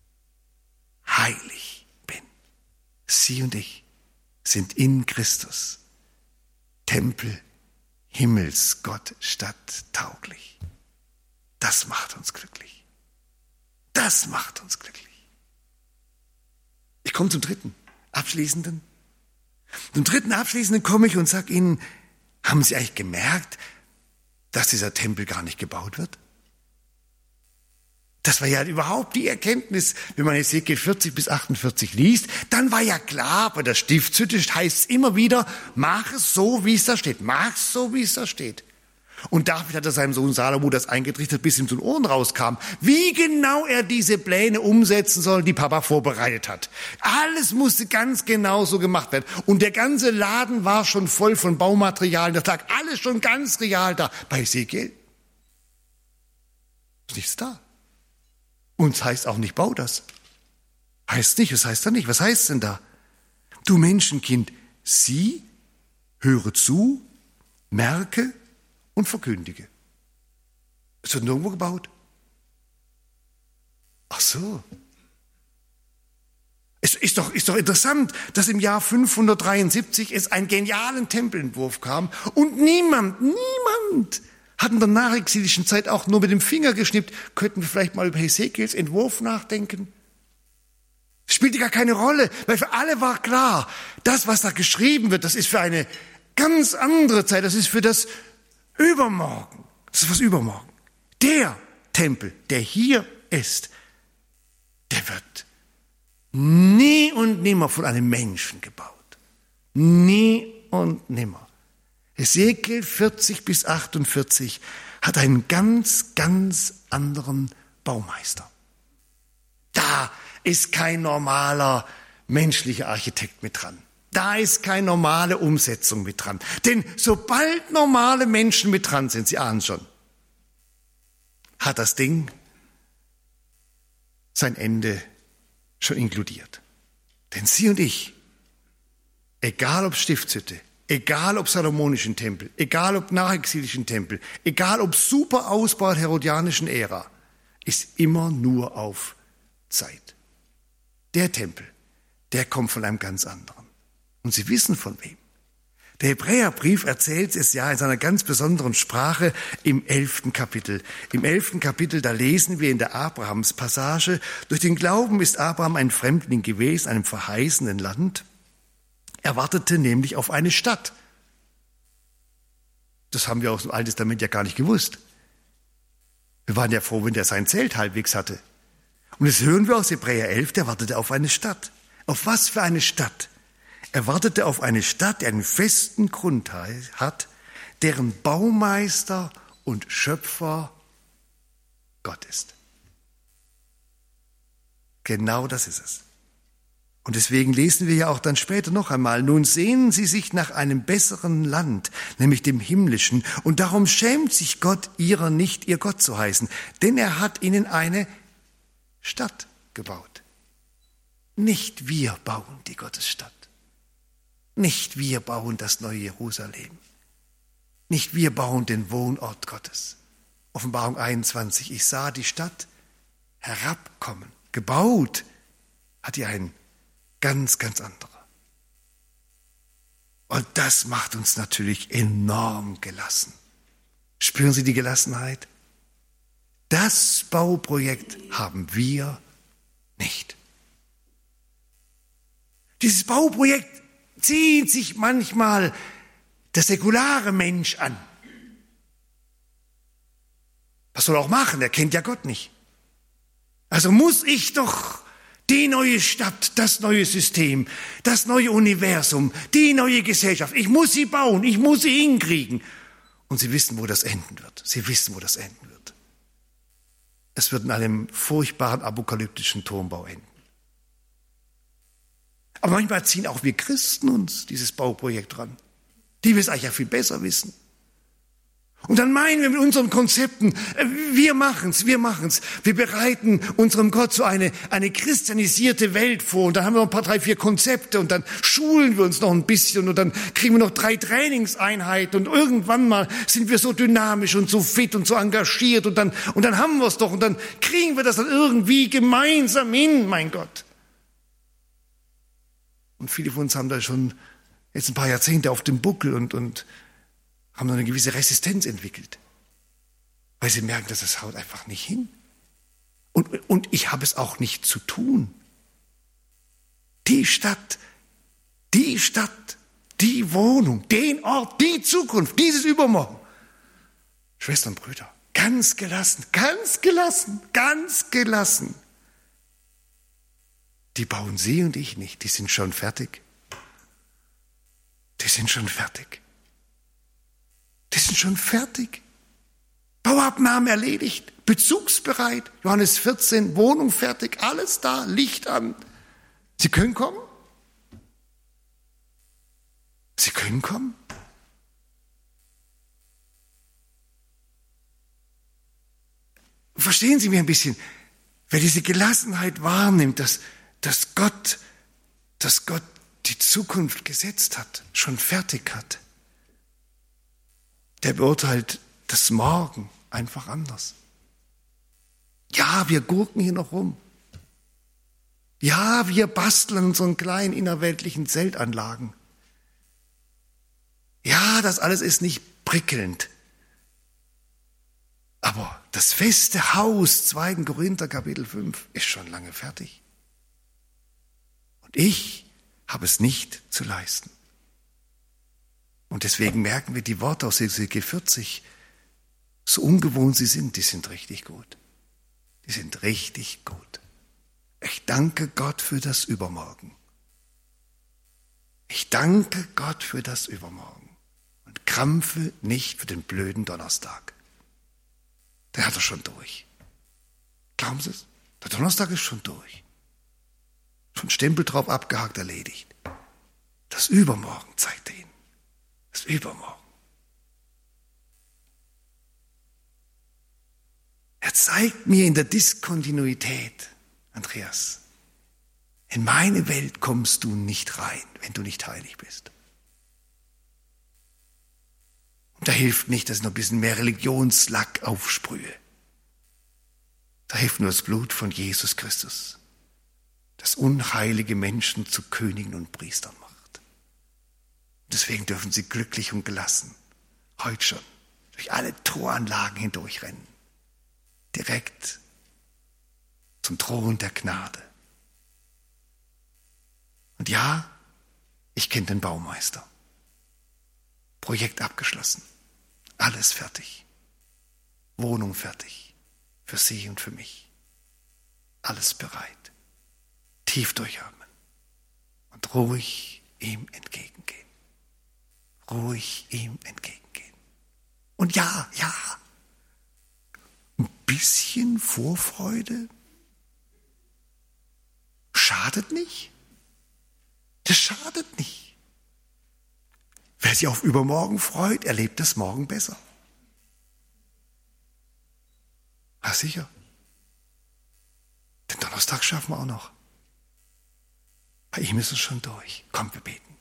B: Heilig bin. Sie und ich sind in Christus Tempel Himmelsgott statt tauglich. Das macht uns glücklich. Das macht uns glücklich. Ich komme zum dritten, abschließenden. Zum dritten abschließenden komme ich und sage Ihnen, haben Sie eigentlich gemerkt, dass dieser Tempel gar nicht gebaut wird? Das war ja überhaupt die Erkenntnis, wenn man Hesekiel vierzig bis achtundvierzig liest, dann war ja klar, bei der Stiftshütte heißt es immer wieder, mach es so, wie es da steht, mach es so, wie es da steht. Und David hat seinem Sohn Salomo das eingetrichtert, bis ihm zu den Ohren rauskam, wie genau er diese Pläne umsetzen soll, die Papa vorbereitet hat. Alles musste ganz genau so gemacht werden. Und der ganze Laden war schon voll von Baumaterialien, das lag alles schon ganz real da. Bei Hesekiel ist nichts da. Und es heißt auch nicht, bau das. Heißt nicht, was heißt da nicht? Was heißt denn da? Du Menschenkind, sieh, höre zu, merke und verkündige. Es wird nirgendwo gebaut. Ach so. Es ist doch, ist doch interessant, dass im Jahr fünfhundertdreiundsiebzig es einen genialen Tempelentwurf kam und niemand, niemand hat in der nachexilischen Zeit auch nur mit dem Finger geschnippt, könnten wir vielleicht mal über Hesekiels Entwurf nachdenken? Spielte gar keine Rolle, weil für alle war klar, das, was da geschrieben wird, das ist für eine ganz andere Zeit, das ist für das Übermorgen. Das ist was Übermorgen. Der Tempel, der hier ist, der wird nie und nimmer von einem Menschen gebaut. Nie und nimmer. Hesekiel vierzig bis achtundvierzig hat einen ganz, ganz anderen Baumeister. Da ist kein normaler menschlicher Architekt mit dran. Da ist keine normale Umsetzung mit dran. Denn sobald normale Menschen mit dran sind, Sie ahnen schon, hat das Ding sein Ende schon inkludiert. Denn Sie und ich, egal ob Stiftshütte, egal ob salomonischen Tempel, egal ob nachexilischen Tempel, egal ob super Ausbau der herodianischen Ära, ist immer nur auf Zeit. Der Tempel, der kommt von einem ganz anderen. Und Sie wissen von wem. Der Hebräerbrief erzählt es ja in seiner ganz besonderen Sprache im elften Kapitel. Im elften Kapitel, da lesen wir in der Abrahams-Passage, durch den Glauben ist Abraham ein Fremdling gewesen, einem verheißenen Land. Er wartete nämlich auf eine Stadt. Das haben wir aus dem Alten Testament ja gar nicht gewusst. Wir waren ja froh, wenn der sein Zelt halbwegs hatte. Und das hören wir aus Hebräer elf, der wartete auf eine Stadt. Auf was für eine Stadt? Er wartete auf eine Stadt, die einen festen Grund hat, deren Baumeister und Schöpfer Gott ist. Genau das ist es. Und deswegen lesen wir ja auch dann später noch einmal, nun sehnen sie sich nach einem besseren Land, nämlich dem himmlischen, und darum schämt sich Gott ihrer nicht, ihr Gott zu heißen, denn er hat ihnen eine Stadt gebaut. Nicht wir bauen die Gottesstadt. Nicht wir bauen das neue Jerusalem. Nicht wir bauen den Wohnort Gottes. Offenbarung einundzwanzig, ich sah die Stadt herabkommen. Gebaut hat ihr ein ganz, ganz anderer. Und das macht uns natürlich enorm gelassen. Spüren Sie die Gelassenheit? Das Bauprojekt haben wir nicht. Dieses Bauprojekt zieht sich manchmal der säkulare Mensch an. Was soll er auch machen? Er kennt ja Gott nicht. Also muss ich doch die neue Stadt, das neue System, das neue Universum, die neue Gesellschaft, ich muss sie bauen, ich muss sie hinkriegen. Und Sie wissen, wo das enden wird. Sie wissen, wo das enden wird. Es wird in einem furchtbaren apokalyptischen Turmbau enden. Aber manchmal ziehen auch wir Christen uns dieses Bauprojekt ran, die wir es eigentlich ja viel besser wissen. Und dann meinen wir mit unseren Konzepten, wir machen's, wir machen's. Wir bereiten unserem Gott so eine, eine christianisierte Welt vor. Und dann haben wir noch ein paar, drei, vier Konzepte und dann schulen wir uns noch ein bisschen und dann kriegen wir noch drei Trainingseinheiten und irgendwann mal sind wir so dynamisch und so fit und so engagiert und dann, und dann haben wir es doch und dann kriegen wir das dann irgendwie gemeinsam hin, mein Gott. Und viele von uns haben da schon jetzt ein paar Jahrzehnte auf dem Buckel und, und haben noch eine gewisse Resistenz entwickelt. Weil sie merken, dass das haut einfach nicht hin. Und, und ich habe es auch nicht zu tun. Die Stadt, die Stadt, die Wohnung, den Ort, die Zukunft, dieses Übermorgen. Schwestern und Brüder, ganz gelassen, ganz gelassen, ganz gelassen. Die bauen Sie und ich nicht, die sind schon fertig. Die sind schon fertig. Die sind schon fertig. Bauabnahme erledigt, bezugsbereit. Johannes vierzehn, Wohnung fertig, alles da, Licht an. Sie können kommen? Sie können kommen? Verstehen Sie mich ein bisschen? Wer diese Gelassenheit wahrnimmt, dass dass Gott, dass Gott die Zukunft gesetzt hat, schon fertig hat, der beurteilt das Morgen einfach anders. Ja, wir gurken hier noch rum. Ja, wir basteln an unseren kleinen innerweltlichen Zeltanlagen. Ja, das alles ist nicht prickelnd. Aber das feste Haus, zweiten Korinther Kapitel fünf, ist schon lange fertig. Und ich habe es nicht zu leisten. Und deswegen merken wir die Worte aus Hesekiel vierzig, so ungewohnt sie sind, die sind richtig gut. Die sind richtig gut. Ich danke Gott für das Übermorgen. Ich danke Gott für das Übermorgen und krampfe nicht für den blöden Donnerstag. Der hat er schon durch. Glauben Sie es? Der Donnerstag ist schon durch. Schon Stempel drauf abgehakt, erledigt. Das Übermorgen zeigt er Ihnen. Das Übermorgen. Er zeigt mir in der Diskontinuität, Andreas, in meine Welt kommst du nicht rein, wenn du nicht heilig bist. Und da hilft nicht, dass ich noch ein bisschen mehr Religionslack aufsprühe. Da hilft nur das Blut von Jesus Christus, das unheilige Menschen zu Königen und Priestern macht. Und deswegen dürfen sie glücklich und gelassen heute schon durch alle Toranlagen hindurchrennen. Direkt zum Thron der Gnade. Und ja, ich kenne den Baumeister. Projekt abgeschlossen. Alles fertig. Wohnung fertig. Für Sie und für mich. Alles bereit. Tief durchatmen. Und ruhig ihm entgegengehen. Ruhig ihm entgegengehen. Und ja, ja, ein bisschen Vorfreude schadet nicht. Das schadet nicht. Wer sich auf übermorgen freut, erlebt das morgen besser. Na sicher. Den Donnerstag schaffen wir auch noch. Bei ihm ist es schon durch. Komm, wir beten.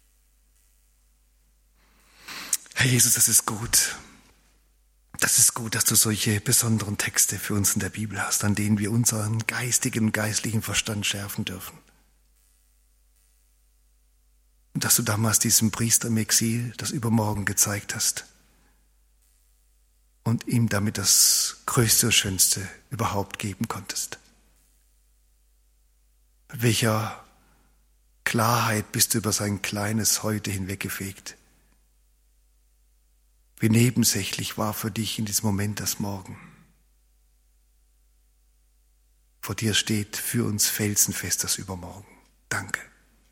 B: Herr Jesus, das ist gut. Das ist gut, dass du solche besonderen Texte für uns in der Bibel hast, an denen wir unseren geistigen und geistlichen Verstand schärfen dürfen. Und dass du damals diesem Priester im Exil das Übermorgen gezeigt hast und ihm damit das Größte und Schönste überhaupt geben konntest. Mit welcher Klarheit bist du über sein kleines Heute hinweggefegt. Wie nebensächlich war für dich in diesem Moment das Morgen. Vor dir steht für uns felsenfest das Übermorgen. Danke.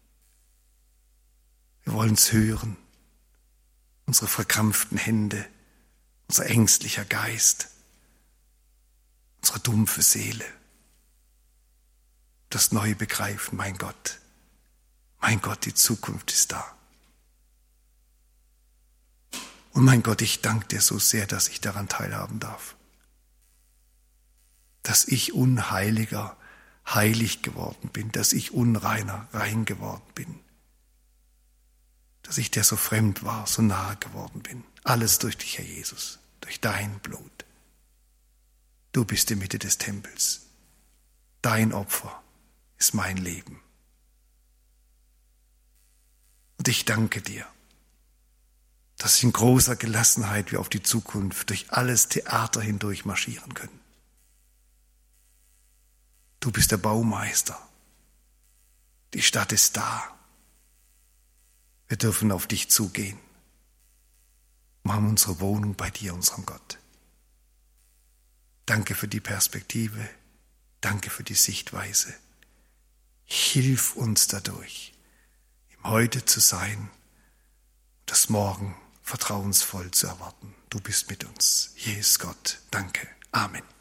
B: Wir wollen es hören. Unsere verkrampften Hände, unser ängstlicher Geist, unsere dumpfe Seele. Das Neue begreifen, mein Gott. Mein Gott, die Zukunft ist da. Und mein Gott, ich danke dir so sehr, dass ich daran teilhaben darf. Dass ich unheiliger, heilig geworden bin, dass ich unreiner, rein geworden bin. Dass ich der so fremd war, so nahe geworden bin. Alles durch dich, Herr Jesus, durch dein Blut. Du bist die Mitte des Tempels. Dein Opfer ist mein Leben. Und ich danke dir, dass in großer Gelassenheit wir auf die Zukunft durch alles Theater hindurch marschieren können. Du bist der Baumeister. Die Stadt ist da. Wir dürfen auf dich zugehen. Wir haben unsere Wohnung bei dir, unserem Gott. Danke für die Perspektive. Danke für die Sichtweise. Hilf uns dadurch, im Heute zu sein und das Morgen vertrauensvoll zu erwarten. Du bist mit uns. Jesus Gott, danke. Amen.